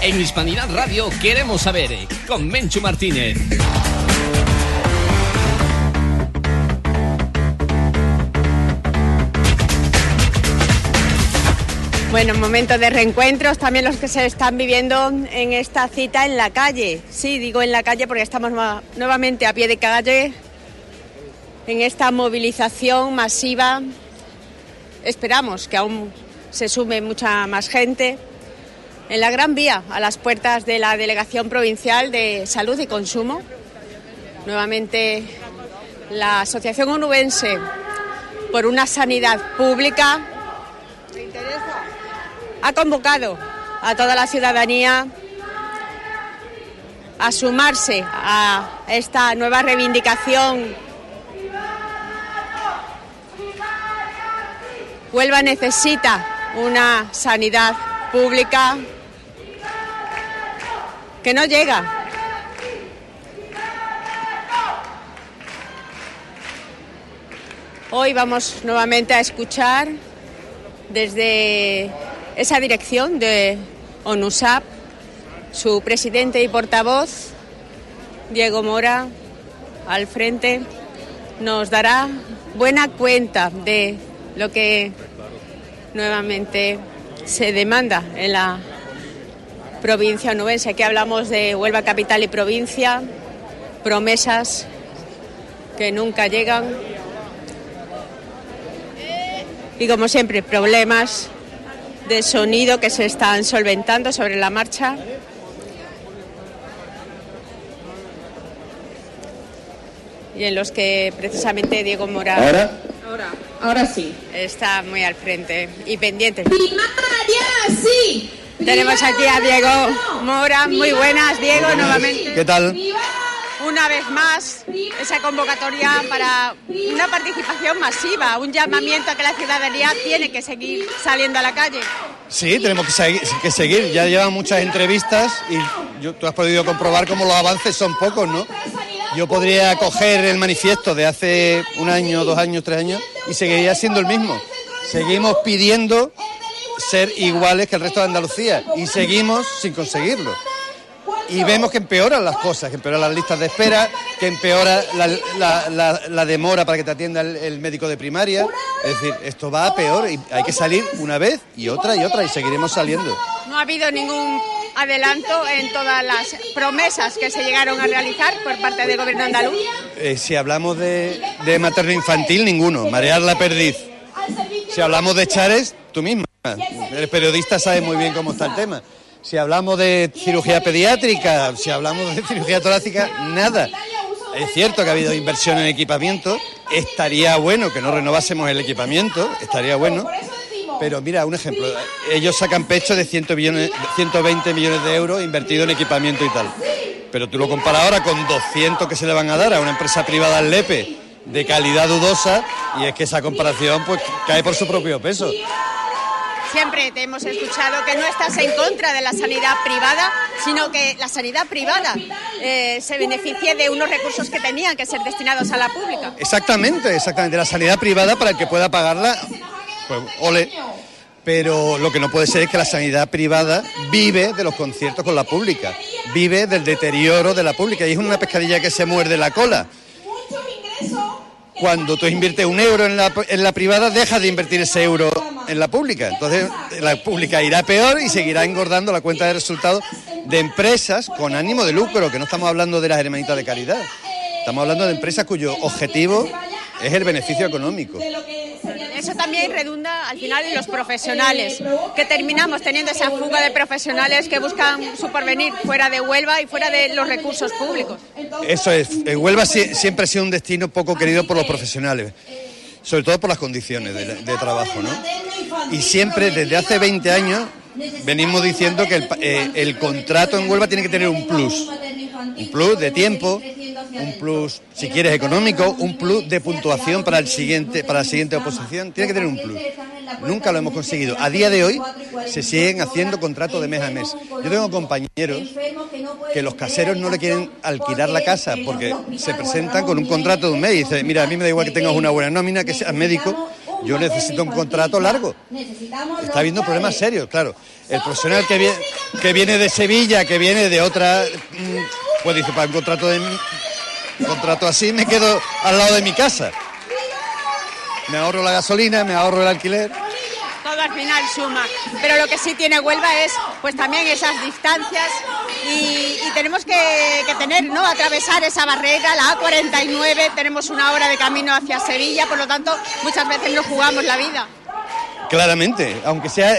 En Hispanidad Radio queremos saber, con Menchu Martínez. Bueno, momentos de reencuentros, también los que se están viviendo en esta cita en la calle. Sí, digo en la calle porque estamos nuevamente a pie de calle en esta movilización masiva. Esperamos que aún se sume mucha más gente en la Gran Vía, a las puertas de la Delegación Provincial de Salud y Consumo. Nuevamente la Asociación Onubense por una Sanidad Pública ha convocado a toda la ciudadanía a sumarse a esta nueva reivindicación. Huelva necesita una sanidad pública que no llega. Hoy vamos nuevamente a escuchar desde esa dirección de ONUSAP, su presidente y portavoz, Diego Mora, al frente, nos dará buena cuenta de lo que nuevamente se demanda en la provincia onubense. Aquí hablamos de Huelva capital y provincia, promesas que nunca llegan y, como siempre, problemas de sonido que se están solventando sobre la marcha. Y en los que precisamente Diego Mora Ahora sí. está muy al frente y pendiente. Primaria, sí. Tenemos aquí a Diego Mora. Muy buenas, Diego, nuevamente. ¿Qué tal? Una vez más, esa convocatoria para una participación masiva, un llamamiento a que la ciudadanía tiene que seguir saliendo a la calle. Sí, tenemos que seguir. Ya llevan muchas entrevistas y tú has podido comprobar cómo los avances son pocos, ¿no? Yo podría coger el manifiesto de hace 1 año, 2 años, 3 años y seguiría siendo el mismo. Seguimos pidiendo ser iguales que el resto de Andalucía y seguimos sin conseguirlo. Y vemos que empeoran las cosas, que empeoran las listas de espera, que empeora la demora para que te atienda el médico de primaria. Es decir, esto va a peor y hay que salir una vez y otra y seguiremos saliendo. No ha habido ningún adelanto en todas las promesas que se llegaron a realizar por parte del gobierno andaluz. Si hablamos de materno-infantil, ninguno. Marear la perdiz. Si hablamos de Chares, tú misma. Eres periodista, sabes muy bien cómo está el tema. Si hablamos de cirugía pediátrica, si hablamos de cirugía torácica, nada. Es cierto que ha habido inversión en equipamiento, estaría bueno que no renovásemos el equipamiento, estaría bueno, pero mira, un ejemplo, ellos sacan pecho de 120 millones de euros invertidos en equipamiento y tal, pero tú lo comparas ahora con 200 que se le van a dar a una empresa privada al Lepe de calidad dudosa, y es que esa comparación pues cae por su propio peso. Siempre te hemos escuchado que no estás en contra de la sanidad privada, sino que la sanidad privada se beneficie de unos recursos que tenían que ser destinados a la pública. Exactamente. La sanidad privada, para el que pueda pagarla, pues ole. Pero lo que no puede ser es que la sanidad privada vive de los conciertos con la pública, vive del deterioro de la pública, y es una pescadilla que se muerde la cola. Cuando tú inviertes 1 euro en la privada, dejas de invertir ese euro en la pública. Entonces, la pública irá peor y seguirá engordando la cuenta de resultados de empresas con ánimo de lucro, que no estamos hablando de las hermanitas de caridad. Estamos hablando de empresas cuyo objetivo es el beneficio económico. Eso también redunda al final en los profesionales, que terminamos teniendo esa fuga de profesionales que buscan su porvenir fuera de Huelva y fuera de los recursos públicos. Eso es. Huelva siempre ha sido un destino poco querido por los profesionales, sobre todo por las condiciones de trabajo, ¿no? Y siempre, desde hace 20 años, venimos diciendo que el contrato en Huelva tiene que tener un plus de tiempo, un plus, si quieres, económico, un plus de puntuación para la siguiente oposición. Tiene que tener un plus. Nunca lo hemos conseguido. A día de hoy se siguen haciendo contratos de mes a mes. Yo tengo compañeros que los caseros no le quieren alquilar la casa porque se presentan con un contrato de un mes y dicen, mira, a mí me da igual que tengas una buena nómina, que seas médico, Yo necesito un contrato largo. Está habiendo problemas serios, claro. El profesional que viene de Sevilla, que viene de otra, pues dice, para un contrato así me quedo al lado de mi casa. Me ahorro la gasolina, me ahorro el alquiler. Todo al final suma, pero lo que sí tiene Huelva es pues también esas distancias y tenemos que tener, ¿no?, atravesar esa barrera, la A49, tenemos una hora de camino hacia Sevilla, por lo tanto muchas veces nos jugamos la vida. Claramente, aunque sea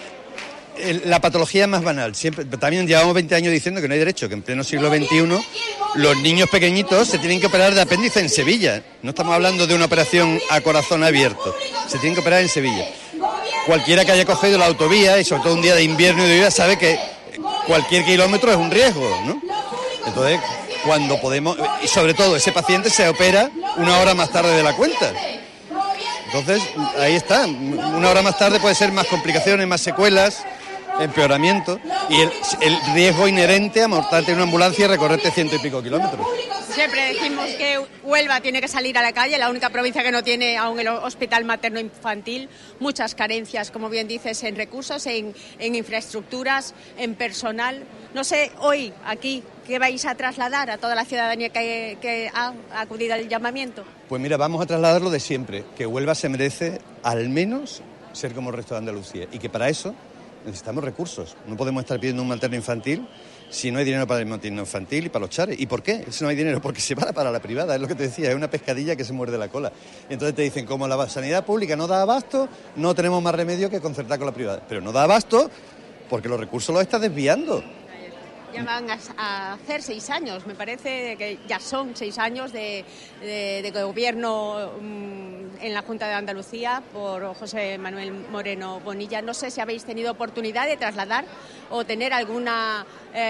la patología más banal. Siempre, también llevamos 20 años diciendo que no hay derecho, que en pleno siglo XXI los niños pequeñitos se tienen que operar de apéndice en Sevilla. No estamos hablando de una operación a corazón abierto, se tienen que operar en Sevilla. Cualquiera que haya cogido la autovía, y sobre todo un día de invierno y de lluvia, sabe que cualquier kilómetro es un riesgo, ¿no? Entonces, cuando podemos, y sobre todo ese paciente se opera una hora más tarde de la cuenta. Entonces, ahí está, una hora más tarde puede ser más complicaciones, más secuelas, empeoramiento, y el riesgo inherente a montarte en una ambulancia y recorrerte 100 y pico kilómetros. Siempre decimos que Huelva tiene que salir a la calle, la única provincia que no tiene aún el hospital materno-infantil, muchas carencias, como bien dices, en recursos, en infraestructuras, en personal. No sé, hoy, aquí, ¿qué vais a trasladar a toda la ciudadanía que ha acudido al llamamiento? Pues mira, vamos a trasladar lo de siempre, que Huelva se merece al menos ser como el resto de Andalucía, y que para eso necesitamos recursos. No podemos estar pidiendo un materno infantil si no hay dinero para el materno infantil y para los chares. ¿Y por qué? Si no hay dinero, porque se va para la privada, es lo que te decía, es una pescadilla que se muerde la cola. Y entonces te dicen, como la sanidad pública no da abasto, no tenemos más remedio que concertar con la privada. Pero no da abasto porque los recursos los está desviando. Ya van a hacer 6 años, me parece que ya son 6 años de gobierno en la Junta de Andalucía por José Manuel Moreno Bonilla. No sé si habéis tenido oportunidad de trasladar o tener alguna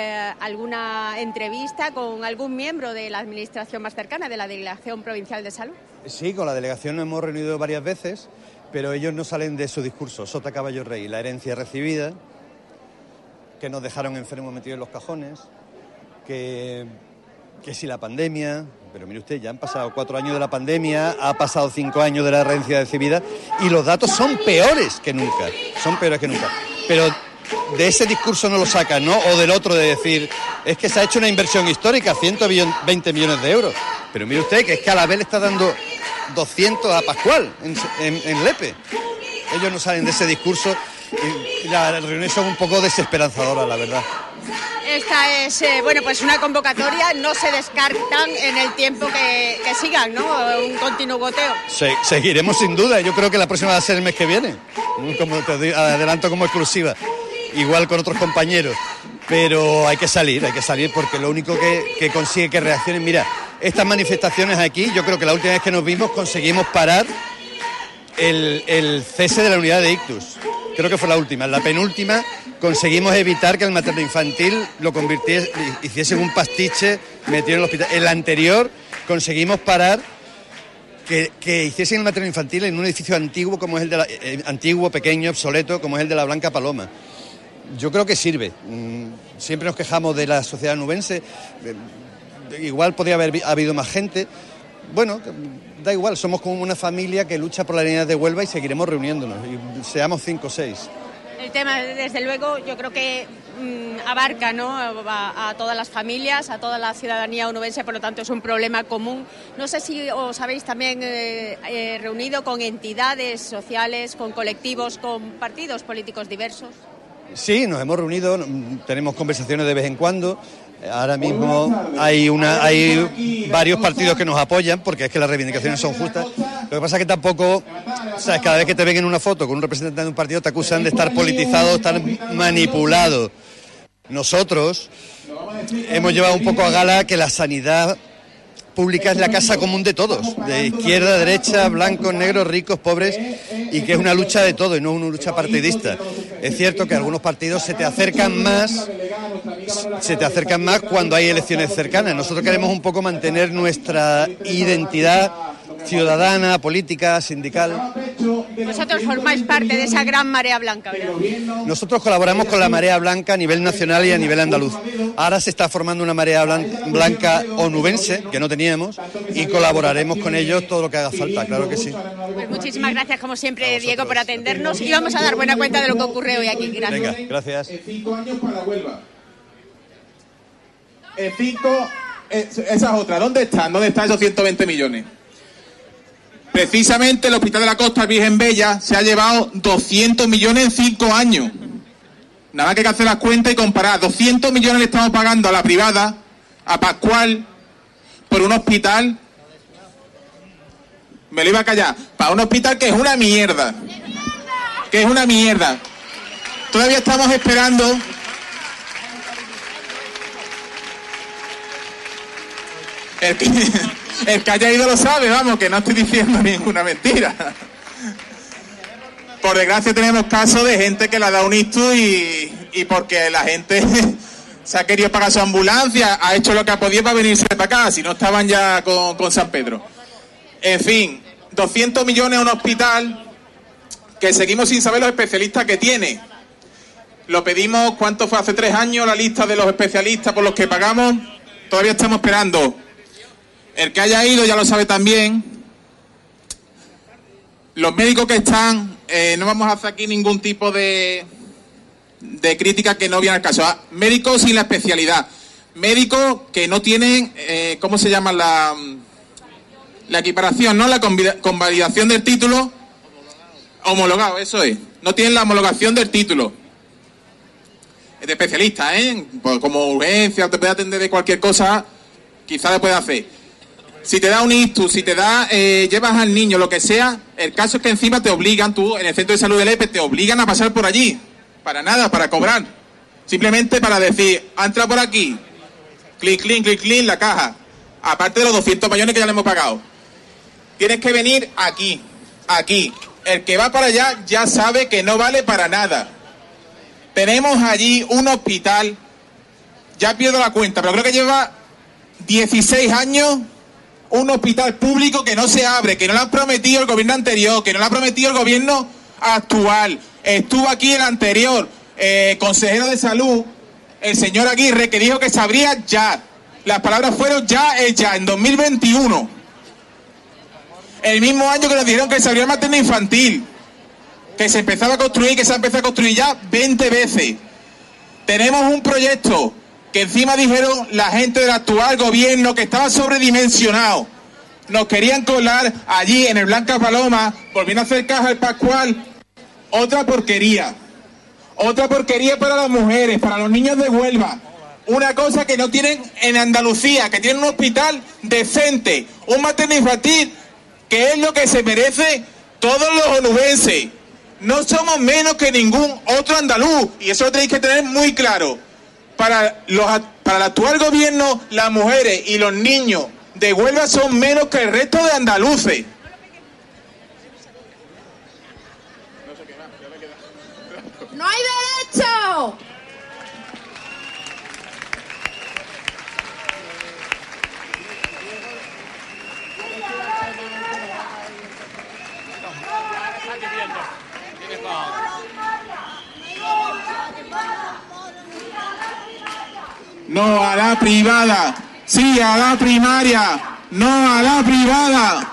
entrevista con algún miembro de la administración más cercana, de la Delegación Provincial de Salud. Sí, con la delegación nos hemos reunido varias veces, pero ellos no salen de su discurso. Sota, caballo, rey, la herencia recibida, que nos dejaron enfermos metidos en los cajones, que si la pandemia, pero mire usted, ya han pasado 4 años de la pandemia, ha pasado 5 años de la herencia recibida y los datos son peores que nunca, pero de ese discurso no lo sacan, ¿no? O del otro de decir, es que se ha hecho una inversión histórica, 120 millones de euros, pero mire usted que es que a la vez le está dando 200 a Pascual en Lepe. Ellos no salen de ese discurso. Y las reuniones son un poco desesperanzadoras, la verdad. Esta es, pues una convocatoria, no se descartan en el tiempo que sigan, ¿no? Un continuo goteo. Seguiremos sin duda, yo creo que la próxima va a ser el mes que viene, como te adelanto como exclusiva, igual con otros compañeros, pero hay que salir porque lo único que consigue que reaccionen, mira, estas manifestaciones aquí, yo creo que la última vez que nos vimos conseguimos parar el cese de la unidad de ictus. Creo que fue la última. En la penúltima conseguimos evitar que el materno infantil lo hiciese un pastiche metido en el hospital. En la anterior conseguimos parar que hiciesen el materno infantil en un edificio antiguo como es el de antiguo, pequeño, obsoleto, como es el de la Blanca Paloma. Yo creo que sirve. Siempre nos quejamos de la sociedad nubense. Igual podría haber habido más gente. Bueno, da igual, somos como una familia que lucha por la unidad de Huelva y seguiremos reuniéndonos, y seamos 5 o 6. El tema, desde luego, yo creo que abarca, ¿no?, a todas las familias, a toda la ciudadanía onubense, por lo tanto es un problema común. No sé si os habéis también reunido con entidades sociales, con colectivos, con partidos políticos diversos. Sí, nos hemos reunido, tenemos conversaciones de vez en cuando. Ahora mismo hay varios partidos que nos apoyan porque es que las reivindicaciones son justas. Lo que pasa es que tampoco, ¿sabes? Cada vez que te ven en una foto con un representante de un partido te acusan de estar politizado, estar manipulado. Nosotros hemos llevado un poco a gala que la sanidad pública es la casa común de todos, de izquierda, derecha, blancos, negros, ricos, pobres, y que es una lucha de todos y no una lucha partidista. Es cierto que algunos partidos se te acercan más cuando hay elecciones cercanas. Nosotros queremos un poco mantener nuestra identidad ciudadana, política, sindical. Vosotros formáis parte de esa gran marea blanca, ¿verdad? Nosotros colaboramos con la marea blanca a nivel nacional y a nivel andaluz. Ahora se está formando una marea blanca onubense, que no teníamos, y colaboraremos con ellos todo lo que haga falta, claro que sí. Pues muchísimas gracias, como siempre, Diego, por atendernos, y vamos a dar buena cuenta de lo que ocurre hoy aquí. Gracias. Venga, gracias. 5 años para Huelva. Esa es otra. ¿Dónde están? ¿Dónde están esos 120 millones? Precisamente el Hospital de la Costa Virgen Bella se ha llevado 200 millones en 5 años. Nada más que hay que hacer las cuentas y comparar. 200 millones le estamos pagando a la privada, a Pascual, por un hospital. Me lo iba a callar. Para un hospital que es una mierda. Que es una mierda. Todavía estamos esperando. El que haya ido lo sabe, vamos, que no estoy diciendo ninguna mentira. Por desgracia tenemos casos de gente que le ha dado un ictus y porque la gente se ha querido pagar su ambulancia, ha hecho lo que ha podido para venirse para acá, si no estaban ya con San Pedro. En fin, 200 millones a un hospital que seguimos sin saber los especialistas que tiene. Lo pedimos, ¿cuánto fue? Hace 3 años la lista de los especialistas por los que pagamos. Todavía estamos esperando. El que haya ido ya lo sabe también. Los médicos que están, no vamos a hacer aquí ningún tipo de crítica que no viene al caso. Médicos sin la especialidad. Médicos que no tienen, ¿cómo se llama? La equiparación, ¿no? La convalidación del título. Homologado, eso es. No tienen la homologación del título. De especialista, ¿eh? Pues como urgencia, te puede atender de cualquier cosa, quizás le puede hacer. Si te da un ictus, si te da, llevas al niño, lo que sea, el caso es que encima te obligan, tú en el centro de salud del EPE, te obligan a pasar por allí. Para nada, para cobrar. Simplemente para decir, entra por aquí, clic, clic, clic, clic, la caja. Aparte de los 200 millones que ya le hemos pagado. Tienes que venir aquí, aquí. El que va para allá ya sabe que no vale para nada. Tenemos allí un hospital, ya pierdo la cuenta, pero creo que lleva 16 años, un hospital público que no se abre, que no lo han prometido el gobierno anterior, que no lo ha prometido el gobierno actual. Estuvo aquí el anterior consejero de salud, el señor Aguirre, que dijo que se abría ya. Las palabras fueron ya es ya, en 2021. El mismo año que nos dijeron que se abrió el materno infantil, que se empezaba a construir, que se ha empezado a construir ya 20 veces. Tenemos un proyecto que encima dijeron la gente del actual gobierno que estaba sobredimensionado. Nos querían colar allí en el Blanca Paloma, volviendo a hacer caja al Pascual. Otra porquería. Otra porquería para las mujeres, para los niños de Huelva. Una cosa que no tienen en Andalucía, que tienen un hospital decente, un materno infantil, que es lo que se merece todos los onubenses. No somos menos que ningún otro andaluz, y eso lo tenéis que tener muy claro. Para el actual gobierno, las mujeres y los niños de Huelva son menos que el resto de andaluces. ¡No hay derecho! No a la privada, sí a la primaria, no a la privada.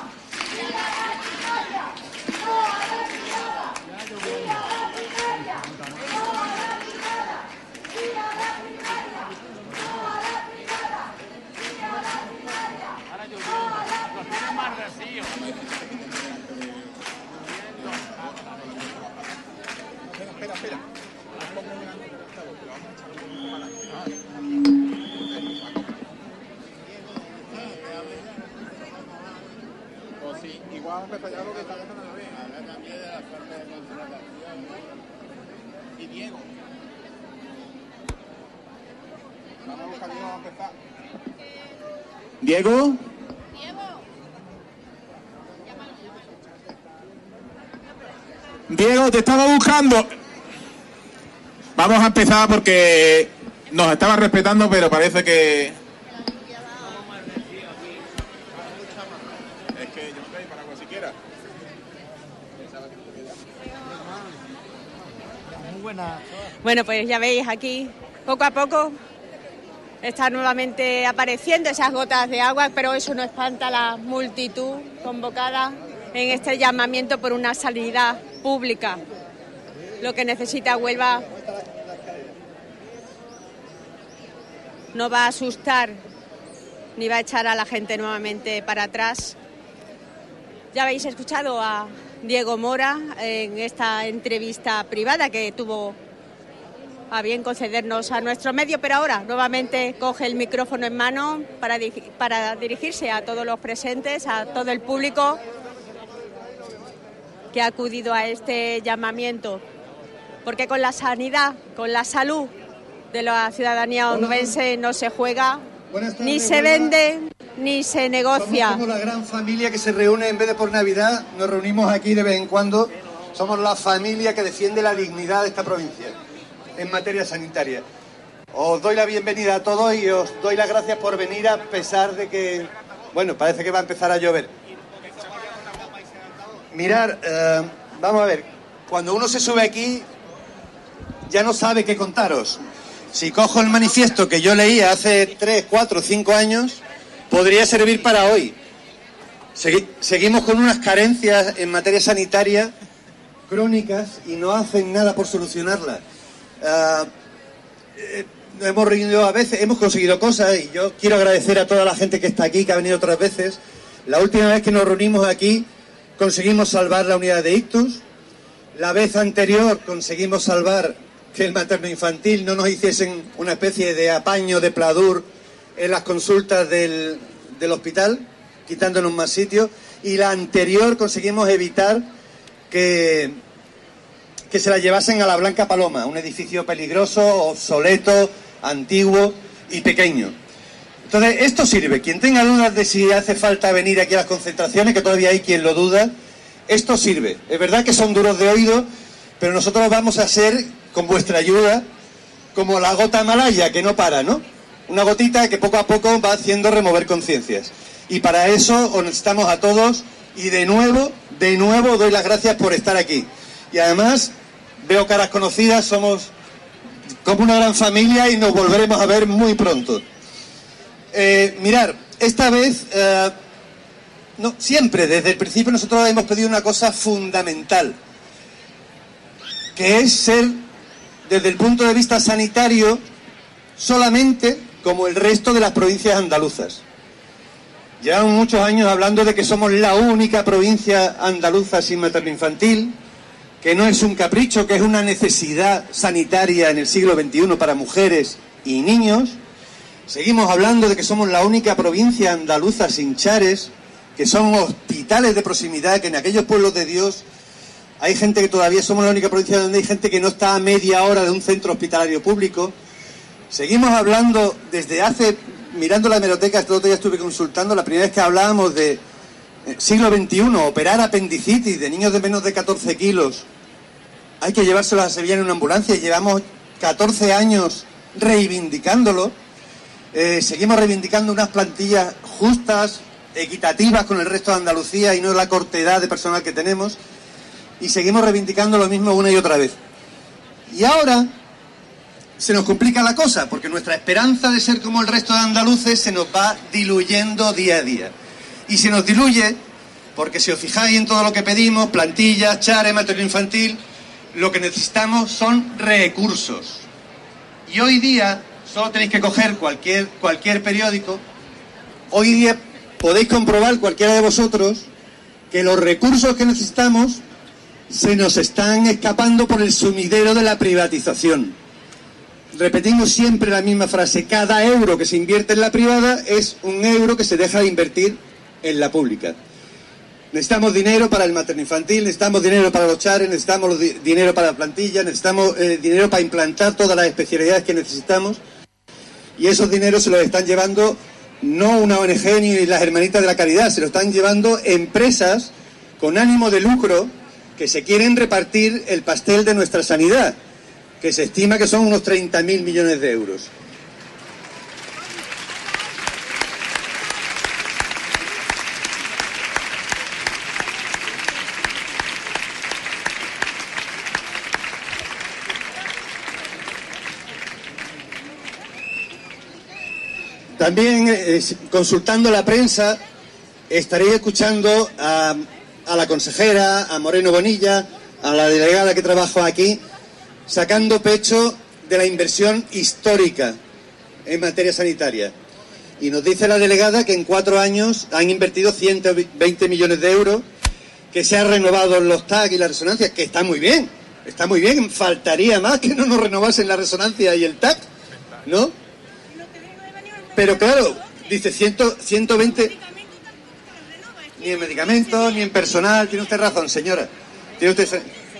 Y Diego. Vamos a buscar a Diego a empezar. ¿Diego? Diego, te estaba buscando. Vamos a empezar porque nos estaba respetando, pero parece que... Es que yo no estoy para cual siquiera. Buenas. Bueno, pues ya veis aquí, poco a poco está nuevamente apareciendo esas gotas de agua, pero eso no espanta a la multitud convocada en este llamamiento por una sanidad pública. Lo que necesita Huelva no va a asustar ni va a echar a la gente nuevamente para atrás. Ya habéis escuchado a Diego Mora en esta entrevista privada que tuvo a bien concedernos a nuestro medio, pero ahora nuevamente coge el micrófono en mano para dirigirse a todos los presentes, a todo el público que ha acudido a este llamamiento, porque con la sanidad, con la salud de la ciudadanía onubense no se juega, ni se vende, ni se negocia. Somos la gran familia que se reúne en vez de por Navidad, nos reunimos aquí de vez en cuando. Somos la familia que defiende la dignidad de esta provincia en materia sanitaria. Os doy la bienvenida a todos y os doy las gracias por venir a pesar de que, bueno, parece que va a empezar a llover. Mirar, vamos a ver, cuando uno se sube aquí ya no sabe qué contaros. Si cojo el manifiesto que yo leía hace 3, 4, 5 años, podría servir para hoy. Seguimos con unas carencias en materia sanitaria crónicas y no hacen nada por solucionarlas. Hemos reunido a veces, hemos conseguido cosas y yo quiero agradecer a toda la gente que está aquí, que ha venido otras veces. La última vez que nos reunimos aquí conseguimos salvar la unidad de ictus. La vez anterior conseguimos salvar que el materno-infantil no nos hiciesen una especie de apaño de pladur en las consultas del hospital, quitándonos más sitios. Y la anterior conseguimos evitar que se la llevasen a la Blanca Paloma, un edificio peligroso, obsoleto, antiguo y pequeño. Entonces, esto sirve. Quien tenga dudas de si hace falta venir aquí a las concentraciones, que todavía hay quien lo duda, esto sirve. Es verdad que son duros de oído, pero nosotros vamos a ser, con vuestra ayuda, como la gota malaya, que no para, ¿no? Una gotita que poco a poco va haciendo remover conciencias. Y para eso os necesitamos a todos y de nuevo doy las gracias por estar aquí. Y además veo caras conocidas, somos como una gran familia y nos volveremos a ver muy pronto. Mirar, esta vez, no, siempre, desde el principio nosotros hemos pedido una cosa fundamental, que es ser, desde el punto de vista sanitario, solamente como el resto de las provincias andaluzas. Llevamos muchos años hablando de que somos la única provincia andaluza sin materno-infantil, que no es un capricho, que es una necesidad sanitaria en el siglo XXI para mujeres y niños. Seguimos hablando de que somos la única provincia andaluza sin chares, que son hospitales de proximidad, que en aquellos pueblos de Dios hay gente que todavía somos la única provincia donde hay gente que no está a media hora de un centro hospitalario público. Seguimos hablando desde hace, mirando la hemeroteca, este otro día estuve consultando, la primera vez que hablábamos de siglo XXI, operar apendicitis de niños de menos de 14 kilos. Hay que llevárselos a Sevilla en una ambulancia y llevamos 14 años reivindicándolo. Seguimos reivindicando unas plantillas justas, equitativas con el resto de Andalucía y no la cortedad de personal que tenemos. Y seguimos reivindicando lo mismo una y otra vez. Y ahora se nos complica la cosa, porque nuestra esperanza de ser como el resto de andaluces se nos va diluyendo día a día. Y se nos diluye porque, si os fijáis en todo lo que pedimos, plantillas, chares, materno-infantil, lo que necesitamos son recursos. Y hoy día, solo tenéis que coger cualquier periódico, hoy día podéis comprobar, cualquiera de vosotros, que los recursos que necesitamos se nos están escapando por el sumidero de la privatización. Repetimos siempre la misma frase: cada euro que se invierte en la privada es un euro que se deja de invertir en la pública. Necesitamos dinero para el materno-infantil, necesitamos dinero para los chares, necesitamos dinero para la plantilla, necesitamos dinero para implantar todas las especialidades que necesitamos, y esos dineros se los están llevando no una ONG ni las hermanitas de la caridad, se los están llevando empresas con ánimo de lucro que se quieren repartir el pastel de nuestra sanidad, que se estima que son unos 30.000 millones de euros. También, consultando la prensa, estaréis escuchando a la consejera, a Moreno Bonilla, a la delegada que trabaja aquí, sacando pecho de la inversión histórica en materia sanitaria. Y nos dice la delegada que en 4 años han invertido 120 millones de euros, que se han renovado los TAC y la resonancia, que está muy bien, faltaría más que no nos renovasen la resonancia y el TAC, ¿no? Pero claro, dice 120... Ni en medicamentos, ni en personal, tiene usted razón, señora. Tiene usted...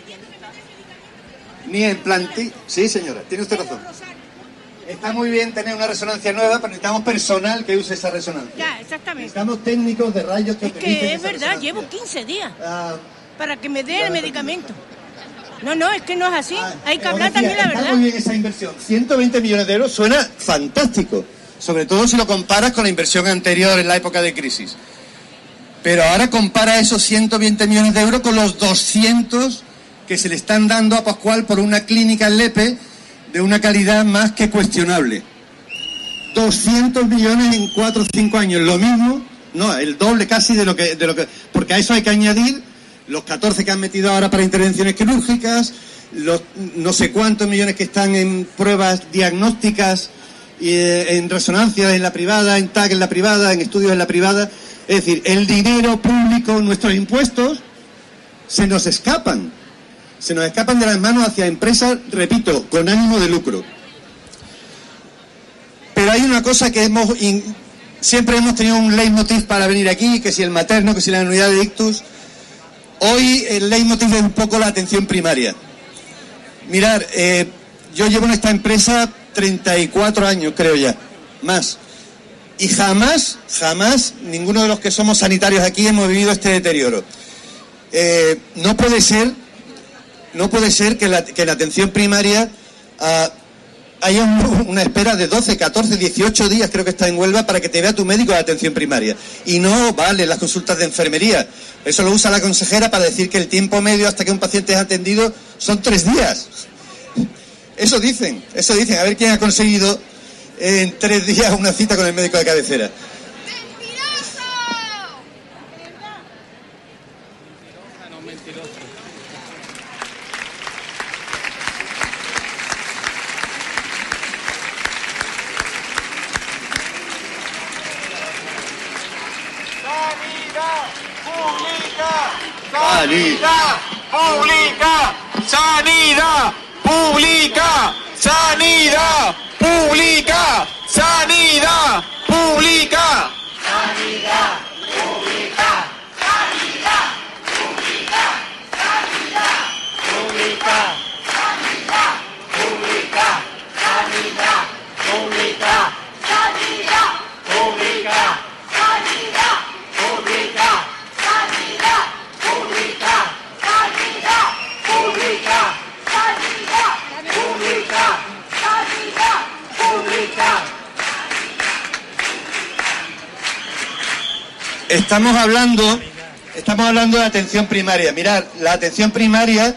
Ni en plantilla... Sí, señora, tiene usted razón. Está muy bien tener una resonancia nueva, pero necesitamos personal que use esa resonancia. Ya, exactamente. Necesitamos técnicos de rayos que utilicen que es esa verdad, resonancia. llevo 15 días para que me den el medicamento. No, es que no es así. Hay que hablar también la verdad. Está muy bien esa inversión. 120 millones de euros suena fantástico. Sobre todo si lo comparas con la inversión anterior en la época de crisis. Pero ahora compara esos 120 millones de euros con los 200 que se le están dando a Pascual por una clínica en Lepe de una calidad más que cuestionable. 200 millones en 4 o 5 años, lo mismo, no, el doble casi de lo que... Porque a eso hay que añadir los 14 que han metido ahora para intervenciones quirúrgicas, los no sé cuántos millones que están en pruebas diagnósticas, y en resonancia en la privada, en TAC en la privada, en estudios en la privada. Es decir, el dinero público, nuestros impuestos, se nos escapan de las manos hacia empresas, repito, con ánimo de lucro. Pero hay una cosa que siempre hemos tenido un leitmotiv para venir aquí, que si el materno, que si la unidad de ictus. Hoy el leitmotiv es un poco la atención primaria. Mirar, yo llevo en esta empresa 34 años, creo ya, más. Y jamás, ninguno de los que somos sanitarios aquí hemos vivido este deterioro. No puede ser que la atención primaria haya una espera de 12, 14, 18 días, creo que está en Huelva, para que te vea tu médico de atención primaria. Y no vale las consultas de enfermería. Eso lo usa la consejera para decir que el tiempo medio hasta que un paciente es atendido son 3 días. Eso dicen. A ver quién ha conseguido en 3 días una cita con el médico de cabecera. Sanidad pública, sanidad pública, sanidad pública, sanidad pública, sanidad pública, sanidad pública, sanidad pública, sanidad pública, sanidad pública, sanidad pública, sanidad pública, sanidad pública, sanidad pública, sanidad pública, sanidad pública. Estamos hablando de atención primaria. Mirad, la atención primaria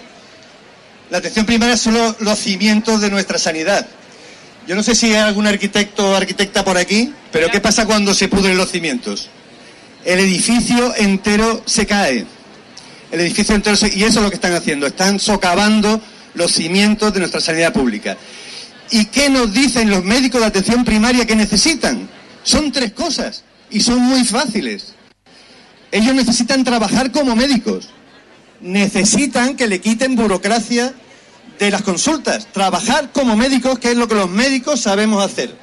son los cimientos de nuestra sanidad. Yo no sé si hay algún arquitecto o arquitecta por aquí, pero ¿qué pasa cuando se pudren los cimientos? El edificio entero se cae. Y eso es lo que están haciendo. Están socavando los cimientos de nuestra sanidad pública. ¿Y qué nos dicen los médicos de atención primaria que necesitan? Son 3 cosas y son muy fáciles. Ellos necesitan trabajar como médicos. Necesitan que le quiten burocracia de las consultas. Trabajar como médicos, que es lo que los médicos sabemos hacer.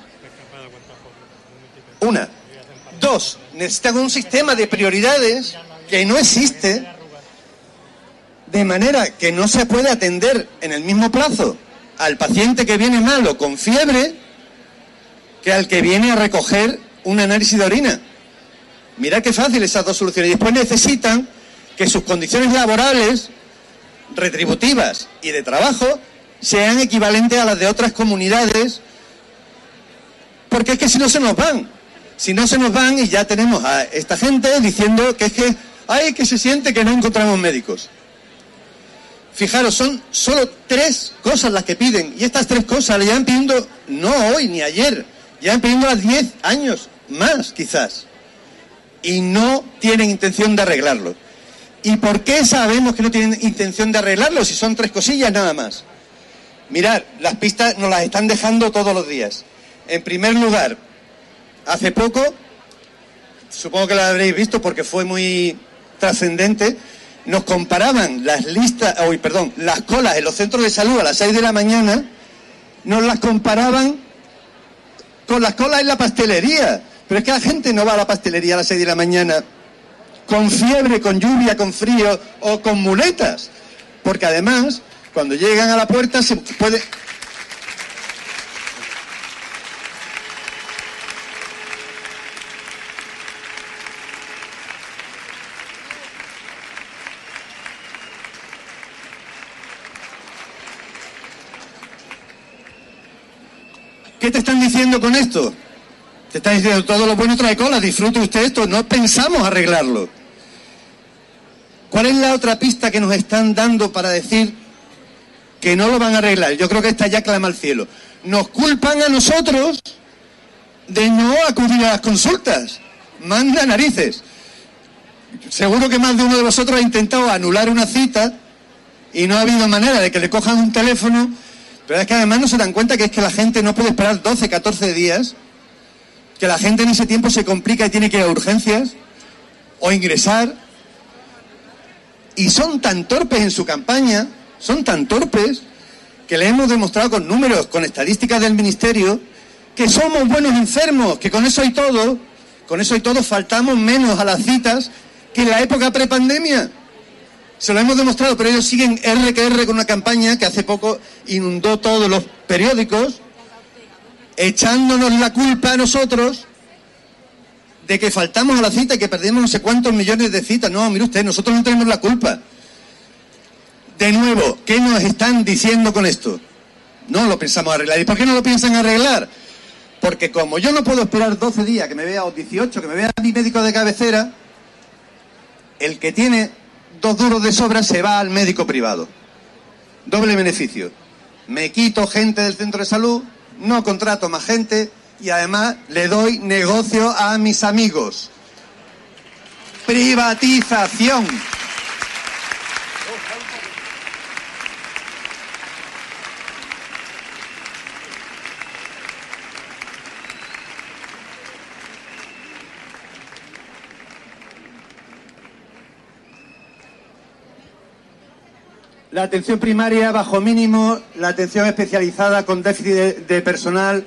1. 2. Necesitan un sistema de prioridades que no existe, de manera que no se puede atender en el mismo plazo al paciente que viene malo con fiebre que al que viene a recoger un análisis de orina. Mirad qué fácil esas 2 soluciones. Y después necesitan que sus condiciones laborales, retributivas y de trabajo sean equivalentes a las de otras comunidades, porque es que si no se nos van. Y ya tenemos a esta gente diciendo que es que se siente que no encontramos médicos. Fijaros, son solo 3 cosas las que piden, y estas 3 cosas le llevan pidiendo no hoy ni ayer, Llevan pidiéndolas 10 años más, quizás. Y no tienen intención de arreglarlo. ¿Y por qué sabemos que no tienen intención de arreglarlo si son 3 cosillas nada más? Mirad, las pistas nos las están dejando todos los días. En primer lugar, hace poco, supongo que lo habréis visto porque fue muy trascendente, nos comparaban las colas en los centros de salud a las 6 de la mañana, nos las comparaban con las colas en la pastelería. Pero es que la gente no va a la pastelería a las 6 de la mañana con fiebre, con lluvia, con frío o con muletas. Porque además, cuando llegan a la puerta se puede... ¿Qué te están diciendo con esto? Te están diciendo, todo lo bueno trae cola, disfrute usted esto, no pensamos arreglarlo. ¿Cuál es la otra pista que nos están dando para decir que no lo van a arreglar? Yo creo que esta ya clama al cielo. Nos culpan a nosotros de no acudir a las consultas. Manda narices. Seguro que más de uno de vosotros ha intentado anular una cita y no ha habido manera de que le cojan un teléfono, pero es que además no se dan cuenta que es que la gente no puede esperar 12, 14 días, que la gente en ese tiempo se complica y tiene que ir a urgencias o ingresar. Y son tan torpes en su campaña, son tan torpes, que le hemos demostrado con números, con estadísticas del Ministerio, que somos buenos enfermos, que con eso y todo faltamos menos a las citas que en la época prepandemia. Se lo hemos demostrado, pero ellos siguen R que R con una campaña que hace poco inundó todos los periódicos, echándonos la culpa a nosotros de que faltamos a la cita y que perdemos no sé cuántos millones de citas. No, mire usted, nosotros no tenemos la culpa. De nuevo, ¿qué nos están diciendo con esto? No lo pensamos arreglar. ¿Y por qué no lo piensan arreglar? Porque como yo no puedo esperar 12 días que me vea, o 18, que me vea mi médico de cabecera, el que tiene 2 duros de sobra se va al médico privado. Doble beneficio. Me quito gente del centro de salud, no contrato más gente y además le doy negocio a mis amigos. Privatización. La atención primaria bajo mínimo, la atención especializada con déficit de personal.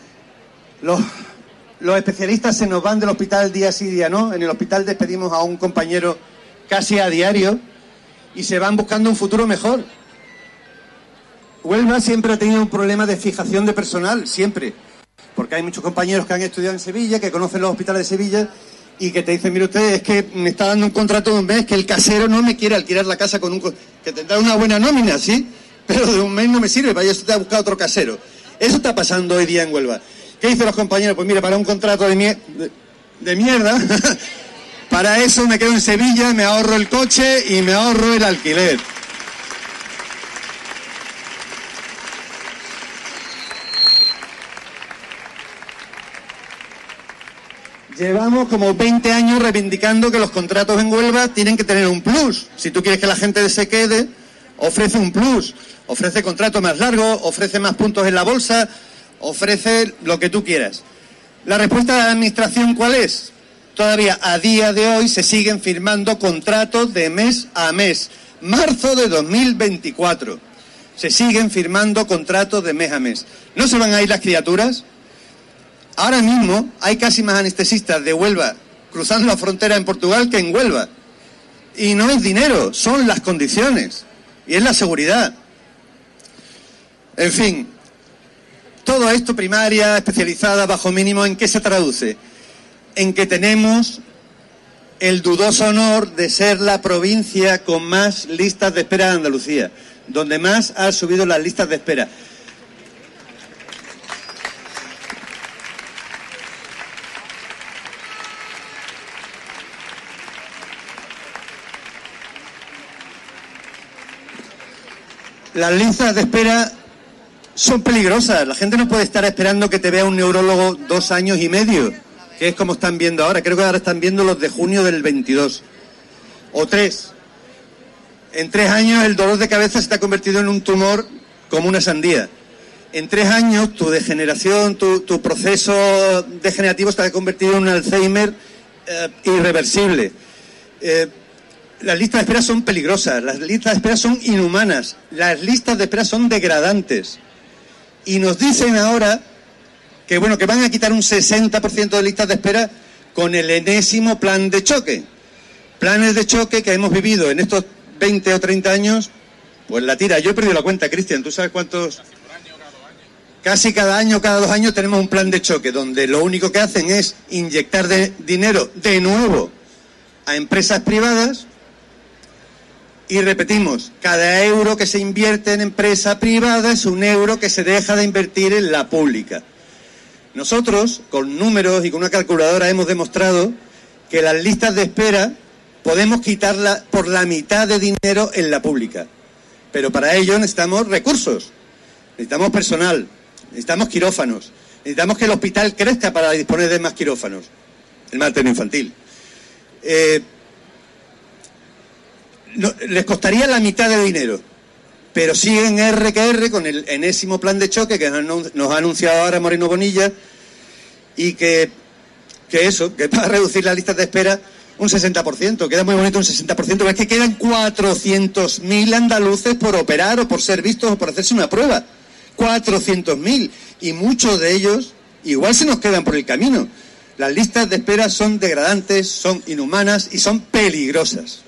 Los especialistas se nos van del hospital día sí, día no. En el hospital despedimos a un compañero casi a diario y se van buscando un futuro mejor. Huelva siempre ha tenido un problema de fijación de personal, siempre. Porque hay muchos compañeros que han estudiado en Sevilla, que conocen los hospitales de Sevilla y que te dicen, mire usted, es que me está dando un contrato de un mes, que el casero no me quiere alquilar la casa con que tendrá una buena nómina, sí, pero de un mes no me sirve, vaya usted a buscar otro casero. Eso está pasando hoy día en Huelva. ¿Qué dicen los compañeros? Pues mire, para un contrato de mierda, para eso me quedo en Sevilla, me ahorro el coche y me ahorro el alquiler. Llevamos como 20 años reivindicando que los contratos en Huelva tienen que tener un plus. Si tú quieres que la gente se quede, ofrece un plus. Ofrece contrato más largo, ofrece más puntos en la bolsa, ofrece lo que tú quieras. ¿La respuesta de la Administración cuál es? Todavía a día de hoy se siguen firmando contratos de mes a mes. Marzo de 2024. Se siguen firmando contratos de mes a mes. ¿No se van a ir las criaturas? Ahora mismo hay casi más anestesistas de Huelva cruzando la frontera en Portugal que en Huelva. Y no es dinero, son las condiciones. Y es la seguridad. En fin, todo esto, primaria, especializada, bajo mínimo, ¿en qué se traduce? En que tenemos el dudoso honor de ser la provincia con más listas de espera de Andalucía, donde más ha subido las listas de espera. Las listas de espera son peligrosas. La gente no puede estar esperando que te vea un neurólogo 2 años y medio, que es como están viendo ahora. Creo que ahora están viendo los de junio del 22. O 3. En 3 años el dolor de cabeza se te ha convertido en un tumor como una sandía. En 3 años tu degeneración, tu proceso degenerativo se ha convertido en un Alzheimer irreversible. Las listas de espera son peligrosas, las listas de espera son inhumanas, las listas de espera son degradantes. Y nos dicen ahora que van a quitar un 60% de listas de espera con el enésimo plan de choque. Planes de choque que hemos vivido en estos 20 o 30 años, pues la tira. Yo he perdido la cuenta, Cristian, ¿tú sabes cuántos? Casi cada año, cada 2 años tenemos un plan de choque donde lo único que hacen es inyectar dinero de nuevo a empresas privadas. Y repetimos, cada euro que se invierte en empresa privada es un euro que se deja de invertir en la pública. Nosotros, con números y con una calculadora, hemos demostrado que las listas de espera podemos quitarlas por la mitad de dinero en la pública. Pero para ello necesitamos recursos, necesitamos personal, necesitamos quirófanos, necesitamos que el hospital crezca para disponer de más quirófanos, el materno infantil. No, les costaría la mitad de dinero, pero siguen R que R con el enésimo plan de choque que nos ha anunciado ahora Moreno Bonilla y que va a reducir las listas de espera un 60%. Queda muy bonito un 60%, pero es que quedan 400.000 andaluces por operar o por ser vistos o por hacerse una prueba. 400.000, y muchos de ellos igual se nos quedan por el camino. Las listas de espera son degradantes, son inhumanas y son peligrosas.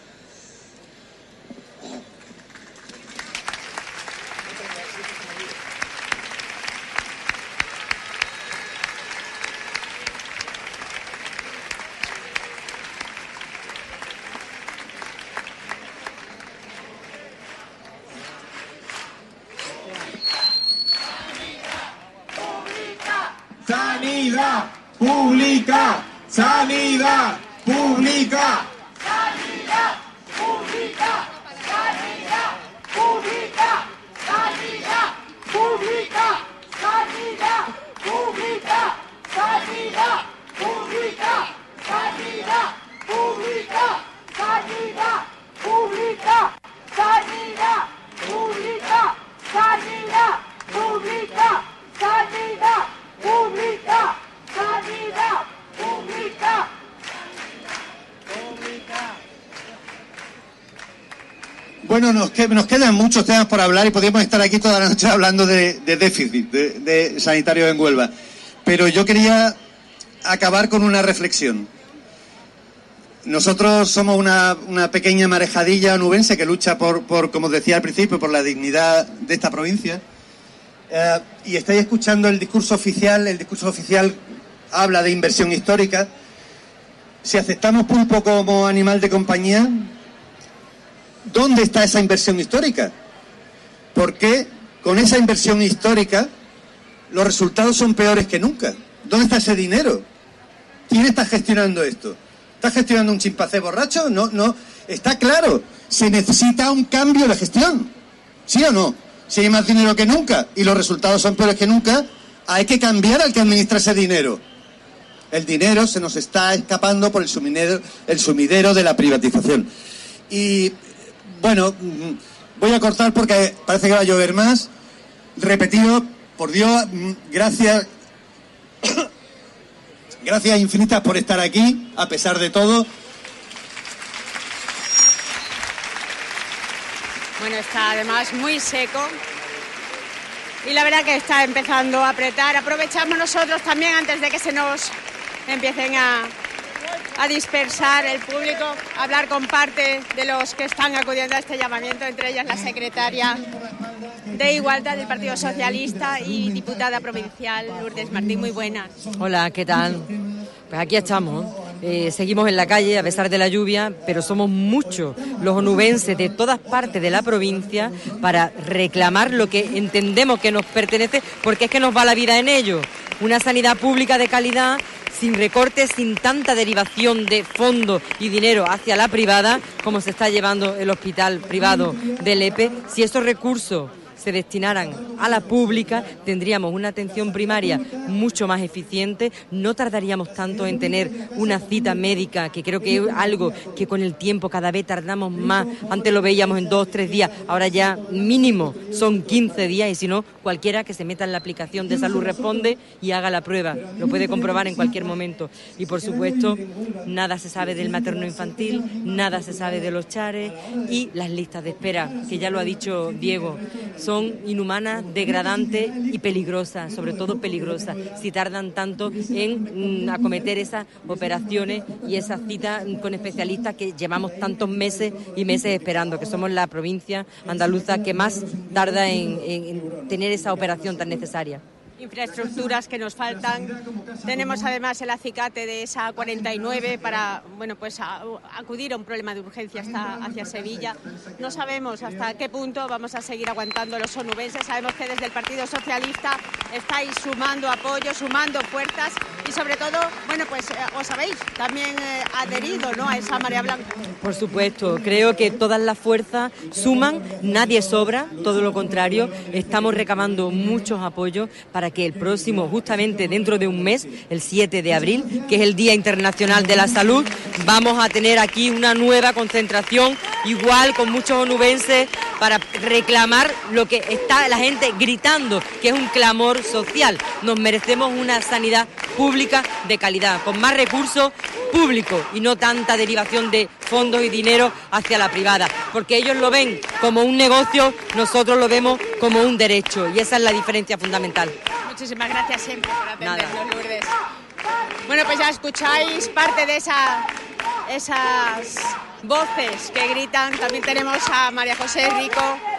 Sanidad pública, sanidad pública. Sanidad pública, sanidad pública, sanidad pública, sanidad pública, sanidad pública, sanidad pública, sanidad pública, sanidad pública, sanidad pública, sanidad pública, sanidad pública. Bueno, nos quedan muchos temas por hablar y podríamos estar aquí toda la noche hablando de déficit de sanitarios en Huelva. Pero yo quería acabar con una reflexión. Nosotros somos una pequeña marejadilla onubense que lucha por, como decía al principio, por la dignidad de esta provincia. Y estáis escuchando el discurso oficial. El discurso oficial habla de inversión histórica. Si aceptamos pulpo como animal de compañía, ¿dónde está esa inversión histórica? Porque con esa inversión histórica los resultados son peores que nunca. ¿Dónde está ese dinero? ¿Quién está gestionando esto? ¿Está gestionando un chimpancé borracho? No. Está claro, se necesita un cambio de gestión. ¿Sí o no? Si hay más dinero que nunca y los resultados son peores que nunca, hay que cambiar al que administra ese dinero. El dinero se nos está escapando por el sumidero de la privatización. Y bueno, voy a cortar porque parece que va a llover más. Repetido, por Dios, gracias infinitas por estar aquí, a pesar de todo. Bueno, está además muy seco y la verdad que está empezando a apretar. Aprovechamos nosotros también antes de que se nos empiecen a dispersar el público, a hablar con parte de los que están acudiendo a este llamamiento, entre ellas la secretaria de Igualdad del Partido Socialista y diputada provincial Lourdes Martín. Muy buenas. Hola, ¿qué tal? Pues aquí estamos. Seguimos en la calle a pesar de la lluvia, pero somos muchos los onubenses de todas partes de la provincia para reclamar lo que entendemos que nos pertenece, porque es que nos va la vida en ello. Una sanidad pública de calidad, sin recortes, sin tanta derivación de fondos y dinero hacia la privada, como se está llevando el hospital privado de Lepe. Si esos recursos se destinaran a la pública, tendríamos una atención primaria mucho más eficiente, no tardaríamos tanto en tener una cita médica, que creo que es algo que con el tiempo cada vez tardamos más. Antes lo veíamos en 2 o 3 días, ahora ya mínimo son 15 días, y si no, cualquiera que se meta en la aplicación de Salud Responde y haga la prueba, lo puede comprobar en cualquier momento. Y por supuesto, nada se sabe del materno-infantil, nada se sabe de los chares, y las listas de espera, que ya lo ha dicho Diego, son inhumanas, degradantes y peligrosas, sobre todo peligrosas, si tardan tanto en acometer esas operaciones y esas citas con especialistas que llevamos tantos meses y meses esperando, que somos la provincia andaluza que más tarda en tener esa operación tan necesaria. Infraestructuras que nos faltan. Tenemos además el acicate de esa 49 para, bueno, pues acudir a un problema de urgencia hacia Sevilla. No sabemos hasta qué punto vamos a seguir aguantando los onubenses. Sabemos que desde el Partido Socialista estáis sumando apoyo, sumando fuerzas y sobre todo, bueno, pues os habéis también adherido, ¿no?, a esa marea blanca. Por supuesto, creo que todas las fuerzas suman, nadie sobra, todo lo contrario, estamos recabando muchos apoyos para que el próximo, justamente dentro de un mes, el 7 de abril, que es el Día Internacional de la Salud, vamos a tener aquí una nueva concentración, igual con muchos onubenses, para reclamar lo que está la gente gritando, que es un clamor social. Nos merecemos una sanidad pública de calidad, con más recursos públicos y no tanta derivación de fondos y dinero hacia la privada, porque ellos lo ven como un negocio, nosotros lo vemos como un derecho, y esa es la diferencia fundamental. Muchísimas gracias siempre por atendernos, Lourdes. Bueno, pues ya escucháis parte de esas voces que gritan. También tenemos a María José Rico,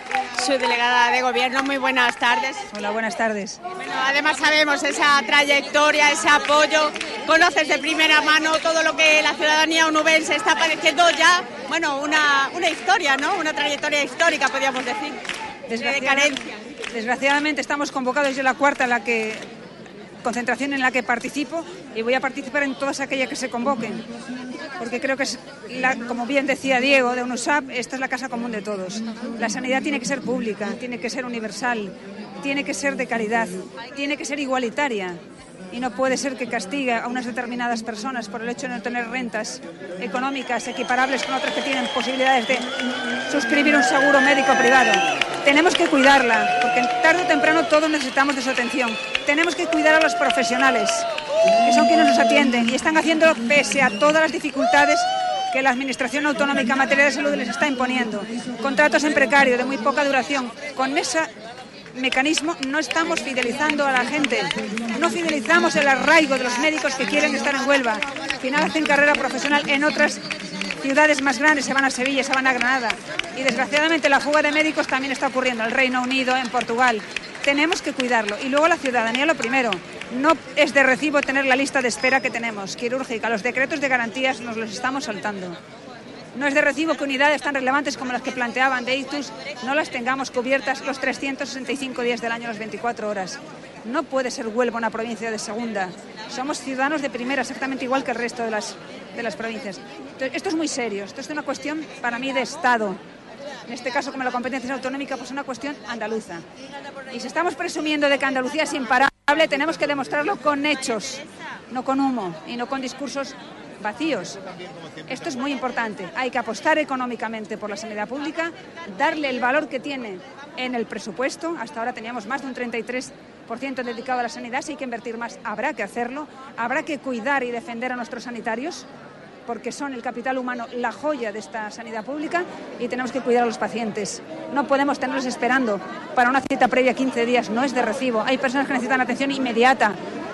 su delegada de gobierno. Muy buenas tardes. Hola, buenas tardes. Bueno, además sabemos esa trayectoria, ese apoyo. Conoces de primera mano todo lo que la ciudadanía onubense está padeciendo ya. Bueno, una historia, ¿no? Una trayectoria histórica, podríamos decir, de carencia. Desgraciadamente estamos convocados ya la cuarta concentración en la que participo, y voy a participar en todas aquellas que se convoquen, porque creo que es, como bien decía Diego de UNUSAP, esta es la casa común de todos. La sanidad tiene que ser pública, tiene que ser universal, tiene que ser de calidad, tiene que ser igualitaria, y no puede ser que castigue a unas determinadas personas por el hecho de no tener rentas económicas equiparables con otras que tienen posibilidades de suscribir un seguro médico privado. Tenemos que cuidarla, porque tarde o temprano todos necesitamos de su atención. Tenemos que cuidar a los profesionales, que son quienes nos atienden, y están haciéndolo pese a todas las dificultades que la Administración Autonómica en materia de salud les está imponiendo. Contratos en precario, de muy poca duración. Con ese mecanismo no estamos fidelizando a la gente, no fidelizamos el arraigo de los médicos que quieren estar en Huelva. Al final hacen carrera profesional en otras ciudades más grandes, se van a Sevilla, se van a Granada. Y desgraciadamente la fuga de médicos también está ocurriendo en el Reino Unido, en Portugal. Tenemos que cuidarlo. Y luego la ciudadanía, lo primero, no es de recibo tener la lista de espera que tenemos, quirúrgica. Los decretos de garantías nos los estamos saltando. No es de recibo que unidades tan relevantes como las que planteaban de ictus no las tengamos cubiertas los 365 días del año, las 24 horas. No puede ser Huelva una provincia de segunda. Somos ciudadanos de primera, exactamente igual que el resto de las provincias. Entonces, esto es muy serio. Esto es una cuestión, para mí, de Estado. En este caso, como la competencia es autonómica, pues una cuestión andaluza. Y si estamos presumiendo de que Andalucía es imparable, tenemos que demostrarlo con hechos, no con humo y no con discursos vacíos. Esto es muy importante. Hay que apostar económicamente por la sanidad pública, darle el valor que tiene en el presupuesto. Hasta ahora teníamos más de un 33% dedicado a la sanidad. Si hay que invertir más, habrá que hacerlo. Habrá que cuidar y defender a nuestros sanitarios, porque son el capital humano, la joya de esta sanidad pública, y tenemos que cuidar a los pacientes. No podemos tenerlos esperando para una cita previa 15 días. No es de recibo. Hay personas que necesitan atención inmediata.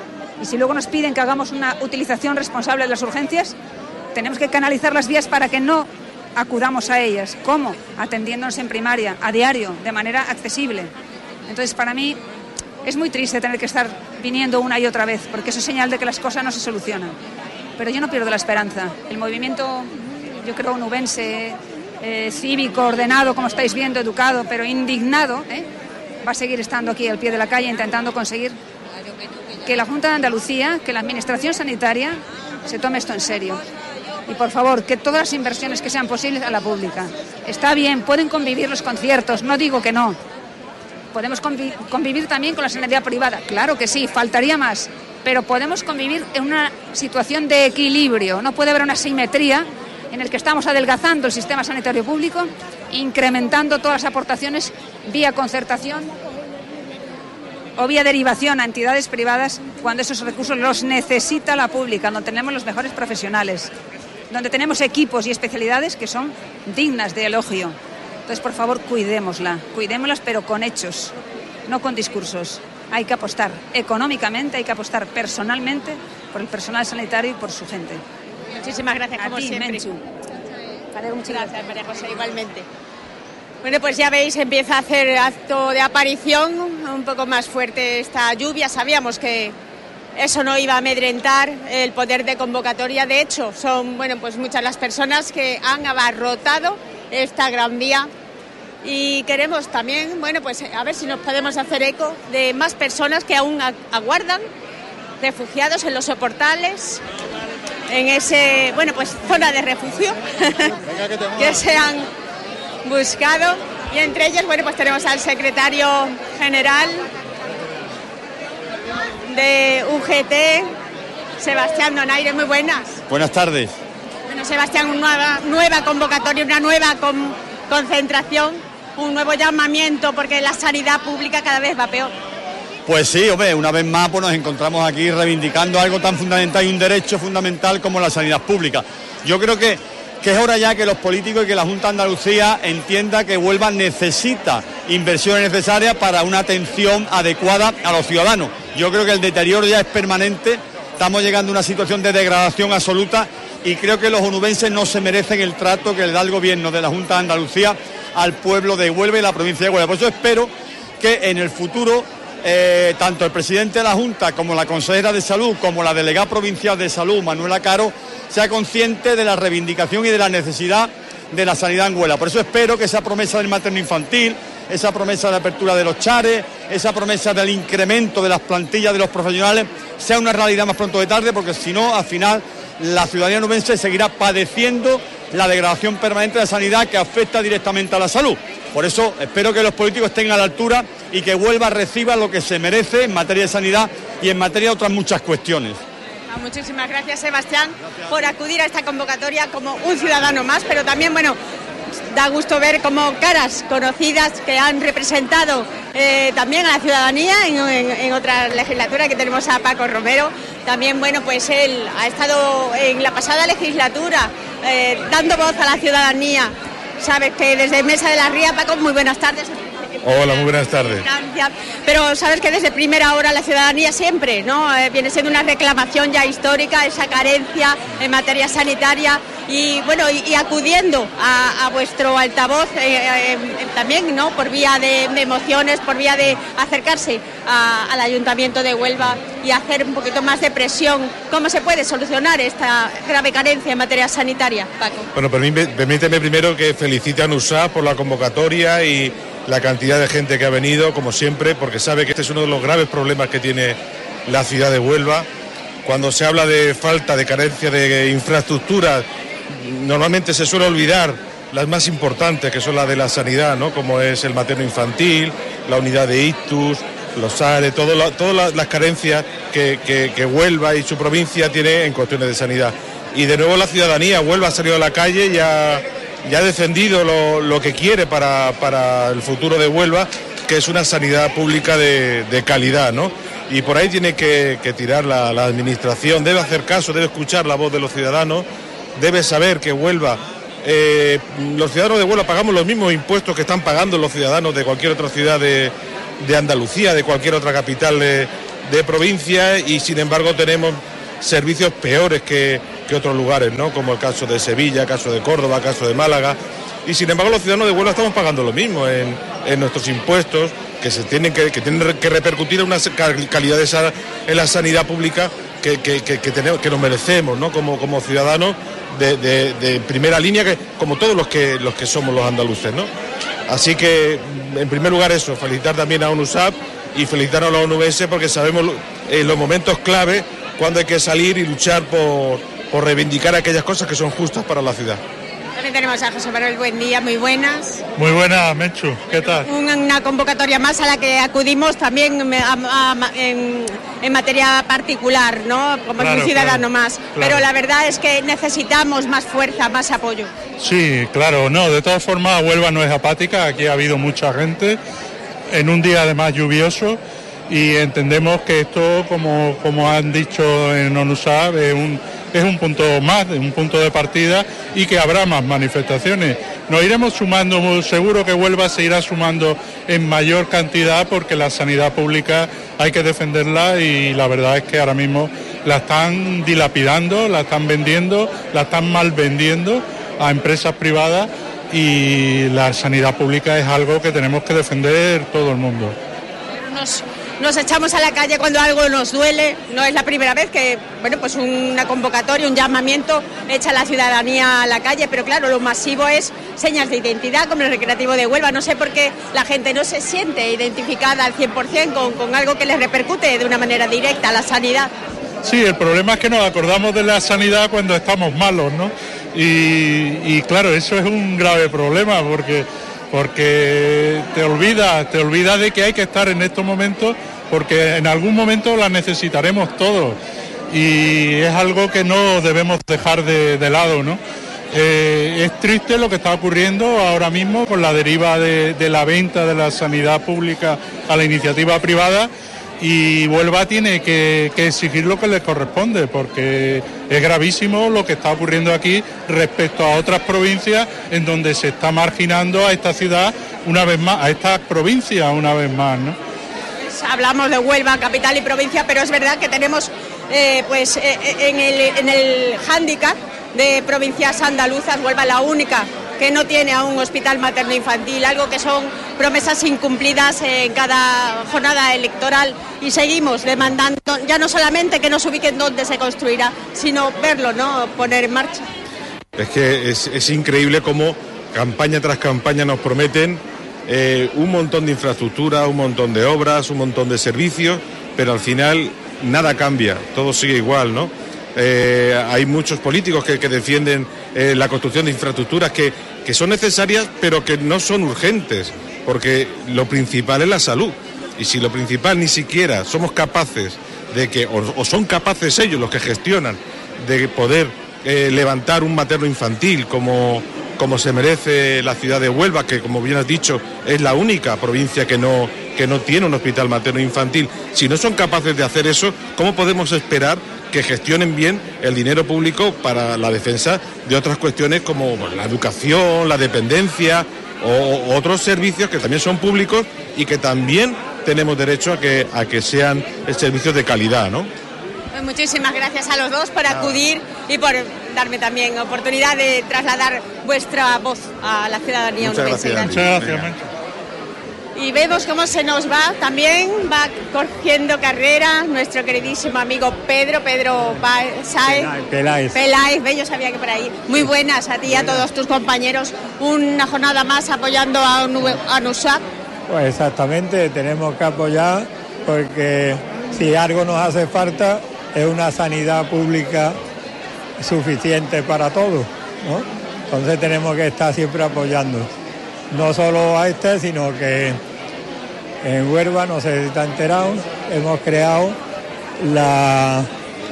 Y si luego nos piden que hagamos una utilización responsable de las urgencias, tenemos que canalizar las vías para que no acudamos a ellas. ¿Cómo? Atendiéndonos en primaria, a diario, de manera accesible. Entonces, para mí, es muy triste tener que estar viniendo una y otra vez, porque eso es señal de que las cosas no se solucionan. Pero yo no pierdo la esperanza. El movimiento, yo creo, onubense, cívico, ordenado, como estáis viendo, educado, pero indignado, va a seguir estando aquí al pie de la calle intentando conseguir que la Junta de Andalucía, que la Administración Sanitaria se tome esto en serio. Y por favor, que todas las inversiones que sean posibles a la pública. Está bien, pueden convivir los conciertos, no digo que no, Podemos convivir también con la sanidad privada, claro que sí, faltaría más, pero podemos convivir en una situación de equilibrio. No puede haber una asimetría en el que estamos adelgazando el sistema sanitario público, incrementando todas las aportaciones vía concertación o vía derivación a entidades privadas, cuando esos recursos los necesita la pública, donde tenemos los mejores profesionales, donde tenemos equipos y especialidades que son dignas de elogio. Entonces, por favor, cuidémoslas, pero con hechos, no con discursos. Hay que apostar económicamente, hay que apostar personalmente por el personal sanitario y por su gente. Muchísimas gracias, como siempre. Menchu. Muchas gracias, María José, igualmente. Bueno, pues ya veis, empieza a hacer acto de aparición, un poco más fuerte esta lluvia. Sabíamos que eso no iba a amedrentar el poder de convocatoria. De hecho, son pues muchas las personas que han abarrotado esta Gran Vía. Y queremos también, pues a ver si nos podemos hacer eco de más personas que aún aguardan, refugiados en los soportales, en ese, pues zona de refugio que se han buscado. Y entre ellos, pues tenemos al secretario general de UGT, Sebastián Donaire. Muy buenas. Buenas tardes. Bueno, Sebastián, una nueva convocatoria, una nueva concentración, un nuevo llamamiento, porque la sanidad pública cada vez va peor. Pues sí, una vez más nos encontramos aquí reivindicando algo tan fundamental y un derecho fundamental como la sanidad pública. Yo creo que es hora ya que los políticos y que la Junta de Andalucía entienda que Huelva necesita inversiones necesarias para una atención adecuada a los ciudadanos. Yo creo que el deterioro ya es permanente, estamos llegando a una situación de degradación absoluta y creo que los onubenses no se merecen el trato que le da el gobierno de la Junta de Andalucía al pueblo de Huelva y la provincia de Huelva. Por eso espero que en el futuro tanto el presidente de la Junta como la consejera de Salud, como la delegada provincial de Salud, Manuela Caro, sea consciente de la reivindicación y de la necesidad de la sanidad en Huelva. Por eso espero que esa promesa del materno-infantil, esa promesa de apertura de los chares, esa promesa del incremento de las plantillas de los profesionales sea una realidad más pronto que tarde, porque si no, al final, la ciudadanía onubense seguirá padeciendo la degradación permanente de la sanidad que afecta directamente a la salud. Por eso espero que los políticos estén a la altura y que Huelva reciba lo que se merece en materia de sanidad y en materia de otras muchas cuestiones. Muchísimas gracias, Sebastián, por acudir a esta convocatoria como un ciudadano más, pero también, da gusto ver como caras conocidas que han representado también a la ciudadanía en otra legislatura, que tenemos a Paco Romero. También, pues él ha estado en la pasada legislatura dando voz a la ciudadanía. Sabes que desde Mesa de la Ría, Paco, muy buenas tardes. Hola, muy buenas tardes. Pero sabes que desde primera hora la ciudadanía siempre, viene siendo una reclamación ya histórica, esa carencia en materia sanitaria y acudiendo a vuestro altavoz también, por vía de mociones, por vía de acercarse al Ayuntamiento de Huelva y hacer un poquito más de presión. ¿Cómo se puede solucionar esta grave carencia en materia sanitaria, Paco? Bueno, permíteme primero que felicite a NUSAP por la convocatoria y la cantidad de gente que ha venido, como siempre, porque sabe que este es uno de los graves problemas que tiene la ciudad de Huelva. Cuando se habla de falta, de carencia de infraestructuras, normalmente se suele olvidar las más importantes, que son las de la sanidad, como es el materno-infantil, la unidad de ictus, los ARE, todas las carencias que Huelva y su provincia tiene en cuestiones de sanidad. Y de nuevo la ciudadanía, Huelva ha salido a la calle y ha defendido lo que quiere para el futuro de Huelva, que es una sanidad pública de calidad, Y por ahí tiene que tirar la administración, debe hacer caso, debe escuchar la voz de los ciudadanos, debe saber que Huelva, los ciudadanos de Huelva pagamos los mismos impuestos que están pagando los ciudadanos de cualquier otra ciudad de Andalucía, de cualquier otra capital de provincia, y sin embargo tenemos servicios peores que otros lugares, como el caso de Sevilla, caso de Córdoba, caso de Málaga, y sin embargo los ciudadanos de Huelva estamos pagando lo mismo en nuestros impuestos, que tienen que repercutir en una calidad en la sanidad pública que nos merecemos, como ciudadanos de primera línea, como todos los que somos los andaluces, Así que, en primer lugar, eso, felicitar también a ONUSAP y felicitar a los onubenses, porque sabemos los momentos clave cuando hay que salir y luchar por reivindicar aquellas cosas que son justas para la ciudad. También tenemos a José Manuel, buen día, muy buenas. Muy buenas, Menchu, ¿qué tal? Una convocatoria más a la que acudimos también en materia particular, ¿no? Como Claro, un ciudadano claro, más. claro. Pero la verdad es que necesitamos más fuerza, más apoyo. Sí, claro, no, de todas formas Huelva no es apática, aquí ha habido mucha gente, en un día además lluvioso, y entendemos que esto, como han dicho en ONUSAB, es un punto más, un punto de partida, y que habrá más manifestaciones. Nos iremos sumando, seguro que Huelva se irá sumando en mayor cantidad, porque la sanidad pública hay que defenderla, y la verdad es que ahora mismo la están dilapidando, la están vendiendo, la están mal vendiendo a empresas privadas, y la sanidad pública es algo que tenemos que defender todo el mundo. Nos echamos a la calle cuando algo nos duele, no es la primera vez que, bueno, pues una convocatoria, un llamamiento echa a la ciudadanía a la calle, pero claro, lo masivo es señas de identidad, como el Recreativo de Huelva. No sé por qué la gente no se siente identificada al 100% con algo que les repercute de una manera directa a la sanidad. Sí, el problema es que nos acordamos de la sanidad cuando estamos malos, ¿no? Y claro, eso es un grave problema, porque te olvidas de que hay que estar en estos momentos, porque en algún momento la necesitaremos todos, y es algo que no debemos dejar de lado, ¿no? Es triste lo que está ocurriendo ahora mismo con la deriva de la venta de la sanidad pública a la iniciativa privada, y Huelva tiene que exigir lo que le corresponde, porque es gravísimo lo que está ocurriendo aquí respecto a otras provincias en donde se está marginando a esta ciudad una vez más, a esta provincia una vez más, ¿no? Pues hablamos de Huelva, capital y provincia, pero es verdad que tenemos en el hándicap de provincias andaluzas, Huelva la única que no tiene aún un hospital materno-infantil, algo que son promesas incumplidas en cada jornada electoral, y seguimos demandando ya no solamente que nos ubiquen donde se construirá, sino verlo, ¿no? Poner en marcha. Es que es increíble cómo campaña tras campaña nos prometen un montón de infraestructura, un montón de obras, un montón de servicios, pero al final nada cambia, todo sigue igual, ¿no? Hay muchos políticos que defienden la construcción de infraestructuras que son necesarias, pero que no son urgentes, porque lo principal es la salud. Y si lo principal ni siquiera somos capaces de que, o son capaces ellos los que gestionan, de poder levantar un materno infantil como se merece la ciudad de Huelva, que como bien has dicho es la única provincia que no tiene un hospital materno infantil, si no son capaces de hacer eso, ¿cómo podemos esperar que gestionen bien el dinero público para la defensa de otras cuestiones como la educación, la dependencia o otros servicios que también son públicos y que también tenemos derecho a que sean servicios de calidad, ¿no? Pues muchísimas gracias a los dos por acudir y por darme también oportunidad de trasladar vuestra voz a la ciudadanía onubense. Muchas gracias, Menchu. Y vemos cómo se nos va, también va cogiendo carrera nuestro queridísimo amigo Pedro Peláez. Yo sabía que por ahí. Muy buenas a ti y a todos tus compañeros. Una jornada más apoyando a ONUSAB. Pues exactamente, tenemos que apoyar, porque si algo nos hace falta es una sanidad pública suficiente para todos, ¿no? Entonces tenemos que estar siempre apoyando, no solo a sino que en Huelva, no sé si está enterado, hemos creado la...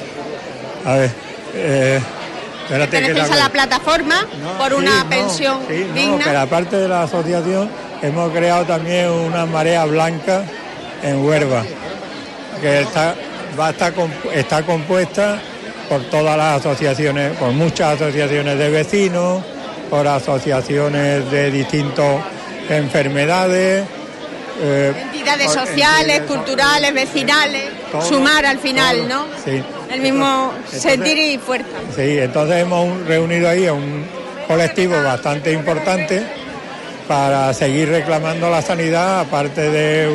A ver, perteneces a la plataforma por una pensión digna. No, pero aparte de la asociación, hemos creado también una marea blanca en Huelva, que está compuesta por todas las asociaciones, por muchas asociaciones de vecinos, por asociaciones de distintas enfermedades. Entidades sociales, culturales, vecinales, sumar al final, ¿no? Sí. El mismo sentir y fuerza. Sí, entonces hemos reunido ahí a un colectivo bastante importante para seguir reclamando la sanidad, aparte de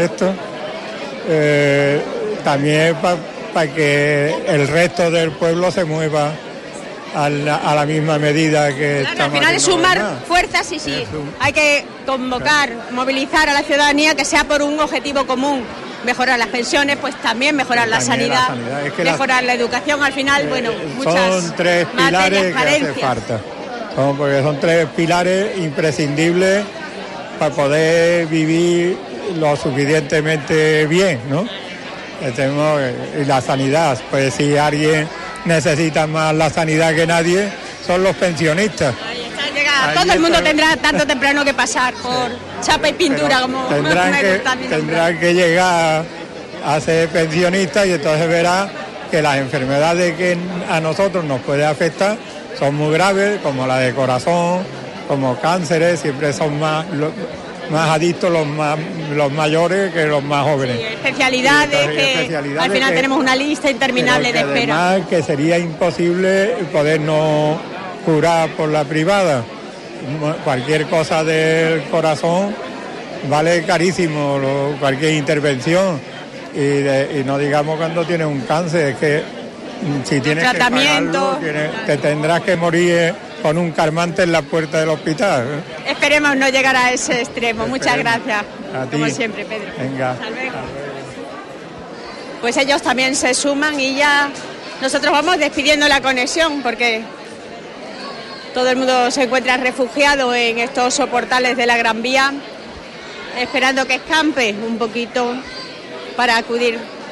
también para que el resto del pueblo se mueva a la misma medida que claro, al final es sumar fuerzas y sí, hay que convocar, movilizar a la ciudadanía que sea por un objetivo común. Mejorar las pensiones, pues también mejorar la sanidad, Es que mejorar la educación, al final, bueno, muchas son tres pilares que hace falta. Porque son 3 pilares imprescindibles para poder vivir lo suficientemente bien, ¿no? Y la sanidad, pues si alguien necesita más la sanidad que nadie, son los pensionistas. Ahí está, llega. Todo el mundo tendrá tarde o temprano que pasar por chapa y pintura, como tendrán que llegar a ser pensionistas, y entonces verá que las enfermedades que a nosotros nos puede afectar son muy graves, como la de corazón, como cánceres, siempre son más adictos los mayores que los más jóvenes. Sí, especialidades que al final tenemos una lista interminable de espera. Además, que sería imposible podernos curar por la privada. Cualquier cosa del corazón vale carísimo, cualquier intervención. Y no digamos cuando tienes un cáncer, es que si tienes tratamiento, que pagarlo, te tendrás que morir con un calmante en la puerta del hospital. Esperemos no llegar a ese extremo. Muchas gracias. A ti. Como siempre, Pedro. Venga. Hasta luego. Pues ellos también se suman y ya nosotros vamos despidiendo la conexión, porque todo el mundo se encuentra refugiado en estos soportales de la Gran Vía, esperando que escampe un poquito para acudir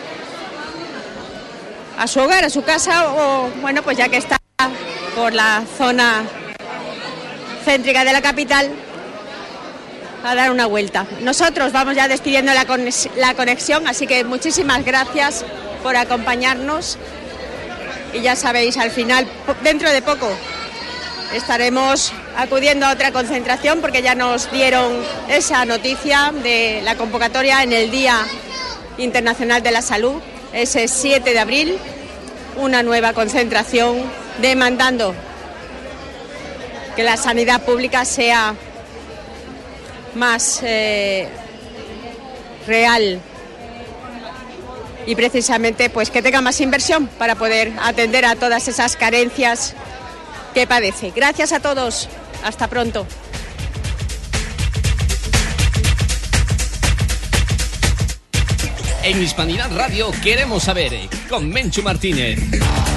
a su hogar, a su casa, o bueno, pues ya que está por la zona céntrica de la capital, a dar una vuelta. Nosotros vamos ya despidiendo la conexión, así que muchísimas gracias por acompañarnos, y ya sabéis, al final, dentro de poco, estaremos acudiendo a otra concentración, porque ya nos dieron esa noticia de la convocatoria en el Día Internacional de la Salud, ese 7 de abril, una nueva concentración demandando que la sanidad pública sea más real y precisamente pues que tenga más inversión para poder atender a todas esas carencias que padece. Gracias a todos, hasta pronto. En Hispanidad Radio queremos saber, con Menchu Martínez.